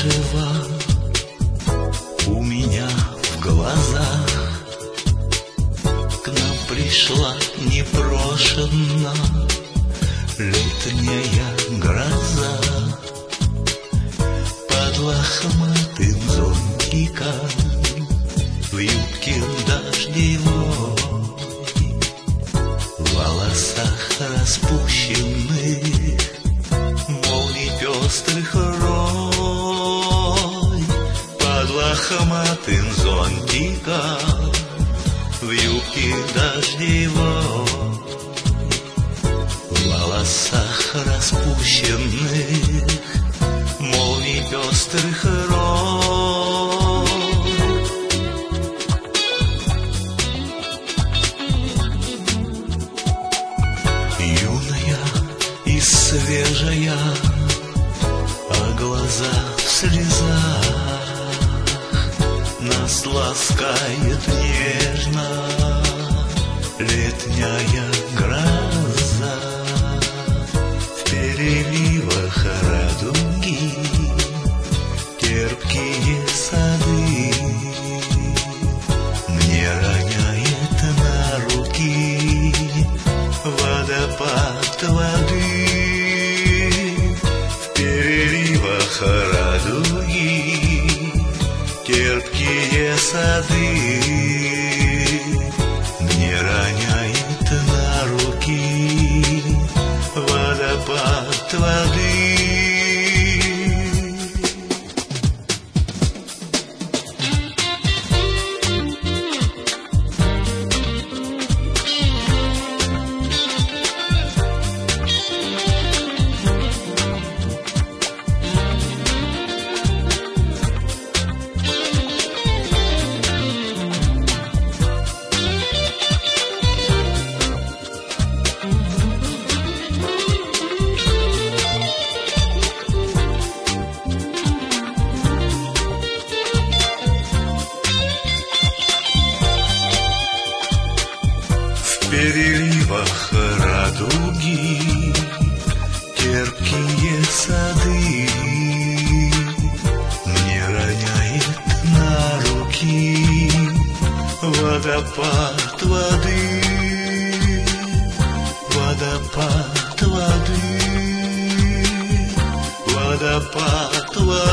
кружева у меня в глазах. К нам пришла непрошенно летняя гроза. Под лохматым зонтиком в юбке дождевой, в волосах распущенных молний пестрых рой. Под лохматым зонтиком в юбке дождевой, в волосах распущенных молний пестрых рой. Юная и свежая, а глаза в слезах, нас ласкает нежно летняя гроза. В переливах радуги терпкие сады мне роняет на руки водопад воды. В переливах радуги терпкие сады мне роняет на руки водопад воды. В переливах радуги терпкие сады мне роняет на руки водопад воды. Водопад воды, водопад воды.